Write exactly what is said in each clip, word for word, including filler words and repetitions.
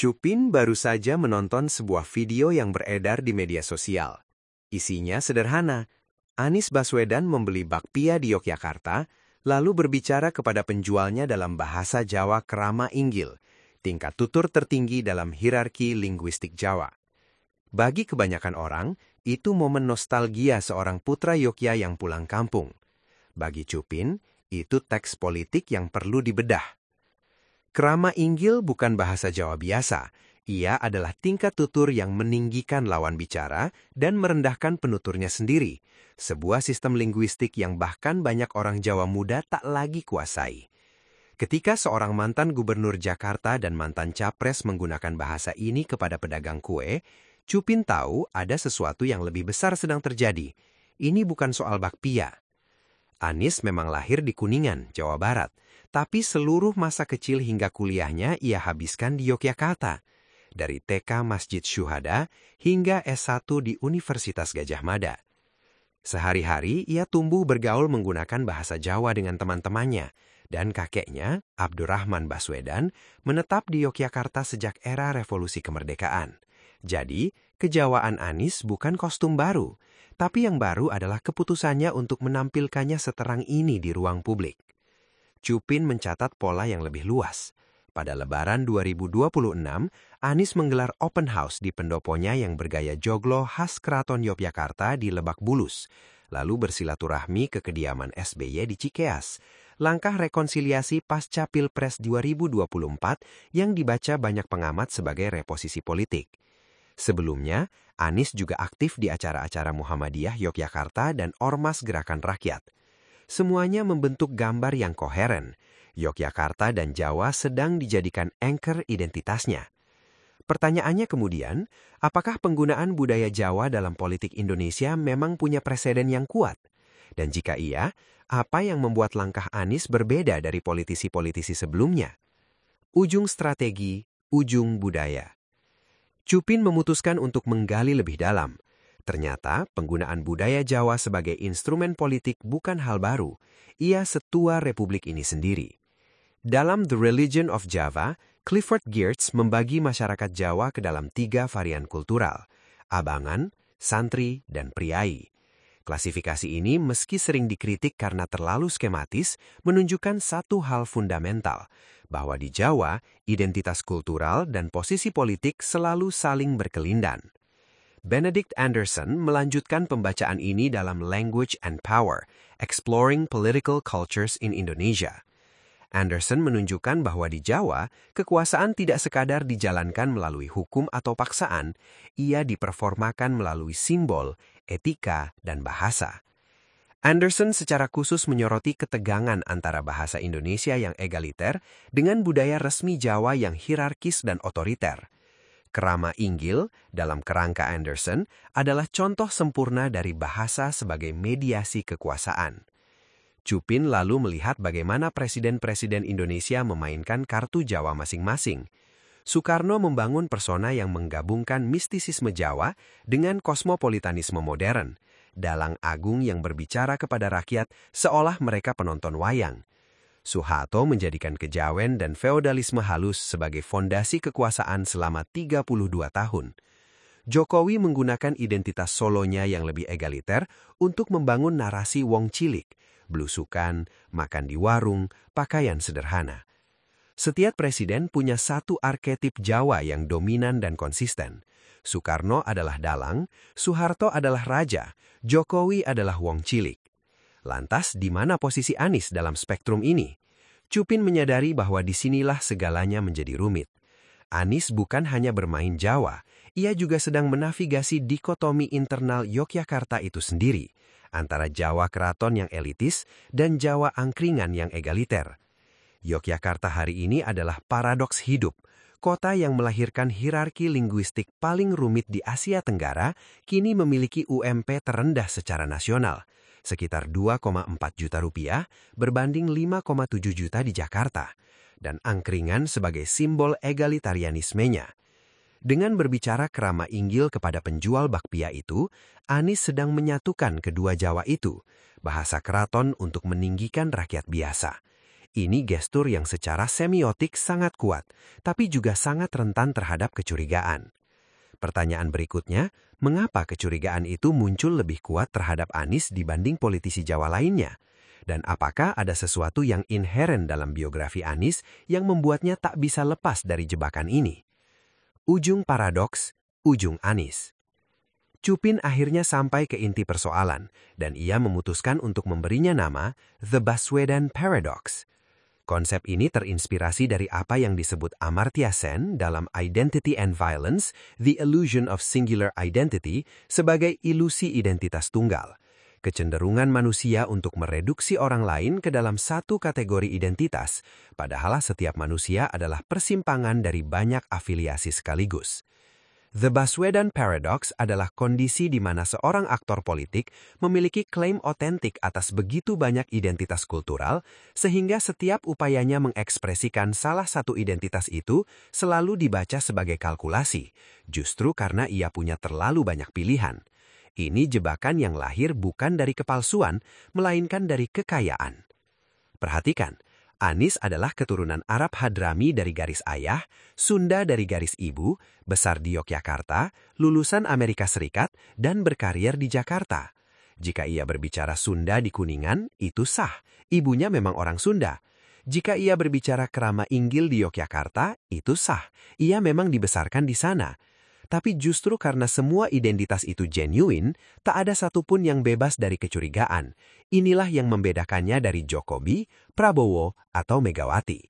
Cupin baru saja menonton sebuah video yang beredar di media sosial. Isinya sederhana. Anies Baswedan membeli bakpia di Yogyakarta, lalu berbicara kepada penjualnya dalam bahasa Jawa Krama Inggil, tingkat tutur tertinggi dalam hierarki linguistik Jawa. Bagi kebanyakan orang, itu momen nostalgia seorang putra Yogya yang pulang kampung. Bagi Cupin, itu teks politik yang perlu dibedah. Krama Inggil bukan bahasa Jawa biasa. Ia adalah tingkat tutur yang meninggikan lawan bicara dan merendahkan penuturnya sendiri. Sebuah sistem linguistik yang bahkan banyak orang Jawa muda tak lagi kuasai. Ketika seorang mantan gubernur Jakarta dan mantan capres menggunakan bahasa ini kepada pedagang kue, Cupin tahu ada sesuatu yang lebih besar sedang terjadi. Ini bukan soal bakpia. Anies memang lahir di Kuningan, Jawa Barat. Tapi seluruh masa kecil hingga kuliahnya ia habiskan di Yogyakarta. Dari T K Masjid Syuhada hingga S satu di Universitas Gadjah Mada. Sehari-hari ia tumbuh bergaul menggunakan bahasa Jawa dengan teman-temannya. Dan kakeknya, Abdurrahman Baswedan, menetap di Yogyakarta sejak era revolusi kemerdekaan. Jadi, kejawaan Anies bukan kostum baru. Tapi yang baru adalah keputusannya untuk menampilkannya seterang ini di ruang publik. Cupin mencatat pola yang lebih luas. Pada Lebaran dua ribu dua puluh enam, Anies menggelar open house di pendoponya yang bergaya joglo khas Keraton Yogyakarta di Lebak Bulus, lalu bersilaturahmi ke kediaman S B Y di Cikeas, langkah rekonsiliasi pasca Pilpres dua ribu dua puluh empat yang dibaca banyak pengamat sebagai reposisi politik. Sebelumnya, Anies juga aktif di acara-acara Muhammadiyah Yogyakarta dan Ormas Gerakan Rakyat. Semuanya membentuk gambar yang koheren. Yogyakarta dan Jawa sedang dijadikan anchor identitasnya. Pertanyaannya kemudian, apakah penggunaan budaya Jawa dalam politik Indonesia memang punya preseden yang kuat? Dan jika iya, apa yang membuat langkah Anies berbeda dari politisi-politisi sebelumnya? Ujung strategi, ujung budaya. Cupin memutuskan untuk menggali lebih dalam. Ternyata, penggunaan budaya Jawa sebagai instrumen politik bukan hal baru. Ia setua republik ini sendiri. Dalam The Religion of Java, Clifford Geertz membagi masyarakat Jawa ke dalam tiga varian kultural, abangan, santri, dan priai. Klasifikasi ini meski sering dikritik karena terlalu skematis, menunjukkan satu hal fundamental, bahwa di Jawa, identitas kultural dan posisi politik selalu saling berkelindan. Benedict Anderson melanjutkan pembacaan ini dalam Language and Power, Exploring Political Cultures in Indonesia. Anderson menunjukkan bahwa di Jawa, kekuasaan tidak sekadar dijalankan melalui hukum atau paksaan, ia diperformakan melalui simbol, etika, dan bahasa. Anderson secara khusus menyoroti ketegangan antara bahasa Indonesia yang egaliter dengan budaya resmi Jawa yang hierarkis dan otoriter. Krama Inggil, dalam kerangka Anderson, adalah contoh sempurna dari bahasa sebagai mediasi kekuasaan. Cupin lalu melihat bagaimana presiden-presiden Indonesia memainkan kartu Jawa masing-masing. Soekarno membangun persona yang menggabungkan mistisisme Jawa dengan kosmopolitanisme modern, dalang agung yang berbicara kepada rakyat seolah mereka penonton wayang. Soeharto menjadikan kejawen dan feodalisme halus sebagai fondasi kekuasaan selama tiga puluh dua tahun. Jokowi menggunakan identitas solonya yang lebih egaliter untuk membangun narasi wong cilik, belusukan, makan di warung, pakaian sederhana. Setiap presiden punya satu arketip Jawa yang dominan dan konsisten. Soekarno adalah dalang, Soeharto adalah raja, Jokowi adalah wong cilik. Lantas, di mana posisi Anies dalam spektrum ini? Cupin menyadari bahwa disinilah segalanya menjadi rumit. Anies bukan hanya bermain Jawa, ia juga sedang menavigasi dikotomi internal Yogyakarta itu sendiri, antara Jawa keraton yang elitis dan Jawa angkringan yang egaliter. Yogyakarta hari ini adalah paradoks hidup. Kota yang melahirkan hierarki linguistik paling rumit di Asia Tenggara, kini memiliki U M P terendah secara nasional, sekitar dua koma empat juta rupiah berbanding lima koma tujuh juta di Jakarta, dan angkringan sebagai simbol egalitarianismenya. Dengan berbicara Krama Inggil kepada penjual bakpia itu, Anies sedang menyatukan kedua Jawa itu, bahasa keraton untuk meninggikan rakyat biasa. Ini gestur yang secara semiotik sangat kuat, tapi juga sangat rentan terhadap kecurigaan. Pertanyaan berikutnya, mengapa kecurigaan itu muncul lebih kuat terhadap Anies dibanding politisi Jawa lainnya? Dan apakah ada sesuatu yang inheren dalam biografi Anies yang membuatnya tak bisa lepas dari jebakan ini? Ujung paradoks, ujung Anies. Cupin akhirnya sampai ke inti persoalan, dan ia memutuskan untuk memberinya nama The Baswedan Paradox. Konsep ini terinspirasi dari apa yang disebut Amartya Sen dalam Identity and Violence, The Illusion of Singular Identity sebagai ilusi identitas tunggal. Kecenderungan manusia untuk mereduksi orang lain ke dalam satu kategori identitas, padahal setiap manusia adalah persimpangan dari banyak afiliasi sekaligus. The Baswedan Paradox adalah kondisi di mana seorang aktor politik memiliki klaim otentik atas begitu banyak identitas kultural, sehingga setiap upayanya mengekspresikan salah satu identitas itu selalu dibaca sebagai kalkulasi, justru karena ia punya terlalu banyak pilihan. Ini jebakan yang lahir bukan dari kepalsuan, melainkan dari kekayaan. Perhatikan, Anies adalah keturunan Arab Hadrami dari garis ayah, Sunda dari garis ibu, besar di Yogyakarta, lulusan Amerika Serikat, dan berkarier di Jakarta. Jika ia berbicara Sunda di Kuningan, itu sah, ibunya memang orang Sunda. Jika ia berbicara Krama Inggil di Yogyakarta, itu sah, ia memang dibesarkan di sana. Tapi justru karena semua identitas itu genuine, tak ada satupun yang bebas dari kecurigaan. Inilah yang membedakannya dari Jokowi, Prabowo, atau Megawati.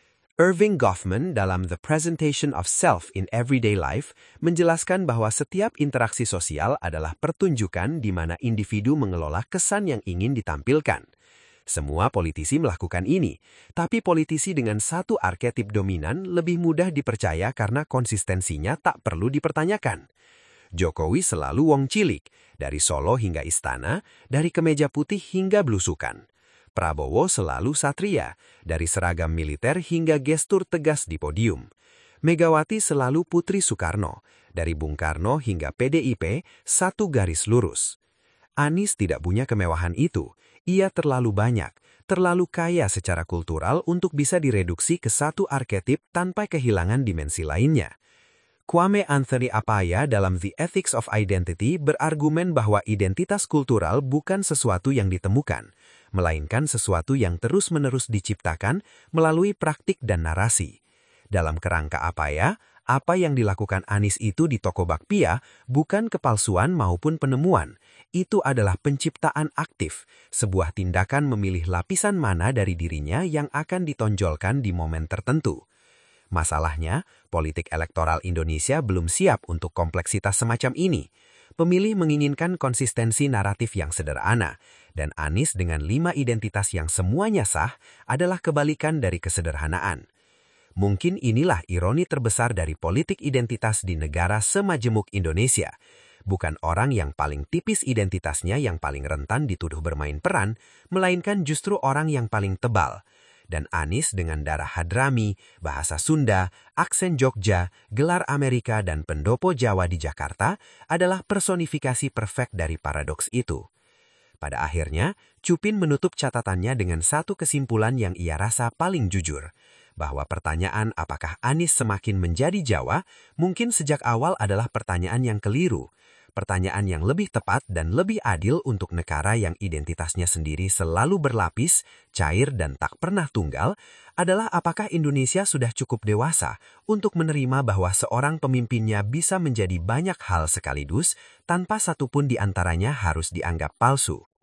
Irving Goffman dalam The Presentation of Self in Everyday Life menjelaskan bahwa setiap interaksi sosial adalah pertunjukan di mana individu mengelola kesan yang ingin ditampilkan. Semua politisi melakukan ini, tapi politisi dengan satu arketip dominan lebih mudah dipercaya karena konsistensinya tak perlu dipertanyakan. Jokowi selalu wong cilik, dari Solo hingga istana, dari kemeja putih hingga blusukan. Prabowo selalu satria, dari seragam militer hingga gestur tegas di podium. Megawati selalu Putri Soekarno, dari Bung Karno hingga P D I P, satu garis lurus. Anies tidak punya kemewahan itu. Ia terlalu banyak, terlalu kaya secara kultural untuk bisa direduksi ke satu arketip tanpa kehilangan dimensi lainnya. Kwame Anthony Appiah dalam The Ethics of Identity berargumen bahwa identitas kultural bukan sesuatu yang ditemukan, melainkan sesuatu yang terus-menerus diciptakan melalui praktik dan narasi. Dalam kerangka Appiah, apa yang dilakukan Anies itu di toko bakpia bukan kepalsuan maupun penemuan. Itu adalah penciptaan aktif, sebuah tindakan memilih lapisan mana dari dirinya yang akan ditonjolkan di momen tertentu. Masalahnya, politik elektoral Indonesia belum siap untuk kompleksitas semacam ini. Pemilih menginginkan konsistensi naratif yang sederhana, dan Anies dengan lima identitas yang semuanya sah adalah kebalikan dari kesederhanaan. Mungkin inilah ironi terbesar dari politik identitas di negara semajemuk Indonesia. Bukan orang yang paling tipis identitasnya yang paling rentan dituduh bermain peran, melainkan justru orang yang paling tebal. Dan Anies dengan darah Hadrami, bahasa Sunda, aksen Jogja, gelar Amerika dan pendopo Jawa di Jakarta adalah personifikasi perfect dari paradoks itu. Pada akhirnya, Cupin menutup catatannya dengan satu kesimpulan yang ia rasa paling jujur, bahwa pertanyaan apakah Anies semakin menjadi Jawa mungkin sejak awal adalah pertanyaan yang keliru, pertanyaan yang lebih tepat dan lebih adil untuk negara yang identitasnya sendiri selalu berlapis, cair dan tak pernah tunggal, adalah apakah Indonesia sudah cukup dewasa untuk menerima bahwa seorang pemimpinnya bisa menjadi banyak hal sekaligus tanpa satupun di antaranya harus dianggap palsu.